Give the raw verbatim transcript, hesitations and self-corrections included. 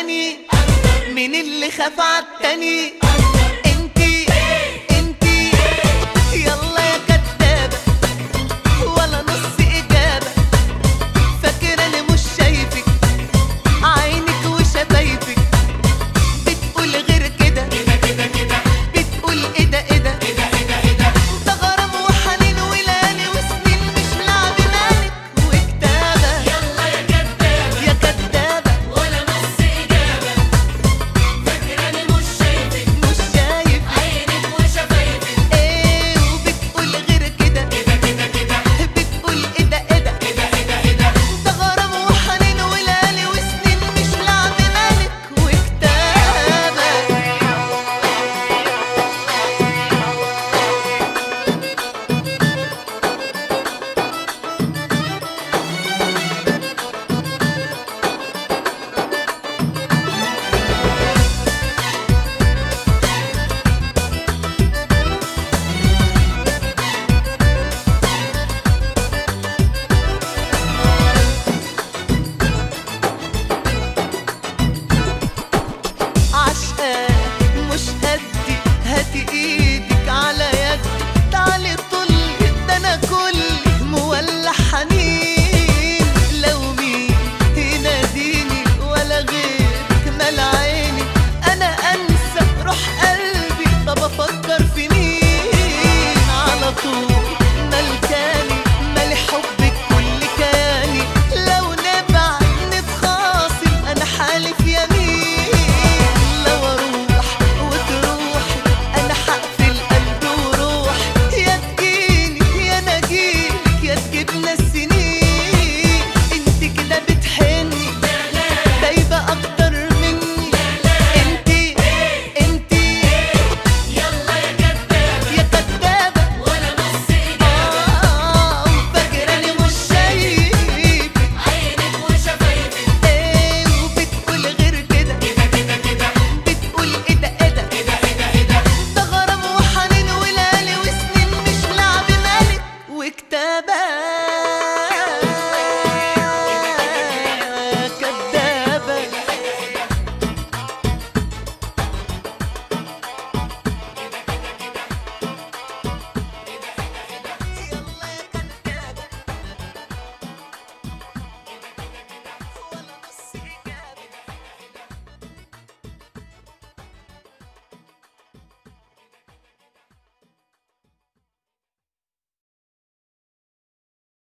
تاني؟ مين اللي خاف عالتاني؟ انتي انتي يلا يا كدابة ولا نص إجابة، فاكراني مش شايفك عينك وشفايفك بتقول غير كده، بتقول ايه ده ايه ده ده غرام وحنين وليالي وسنين مش لعب مالك وكتابة. يلا يا كدابة يا كدابة ولا نص إجابة، فاكراني مش شايفك مش شايف عينك وشفايفك ايه وبتقول غير كده، بتقول ايه ده ايه ده ده غرام وحنين وليالي وسنين مش لعب مالك وكتابة. عشقاك مش قدي، هاتي ايدك على يدي تعالي طلي، ده انا كلي مولع حنين، لو مين يناديني ولا غيرك مال عيني انا انسى روح قلبي، طب افكر في مين على طول ملكاني مالي حبك كل كياني، لو نبعد نتخاصم انا حالف يمين، لو اروح وتروحي انا هقفل قلبي وروحي، يا تجيني يا نجيلك يا تجيبنا السنين، انت كده بتحني دايبة اكتر مني، انتي انتي يلا يا كدابة يا كدابة ولا نص إجابة، اه وفاكراني مش شايفك عينك وشفايفك ايه وبتقول غير كده، بتقول ايه ده ايه ده ده غرام وحنين وليالي وسنين مش لعب مالك وكتابة.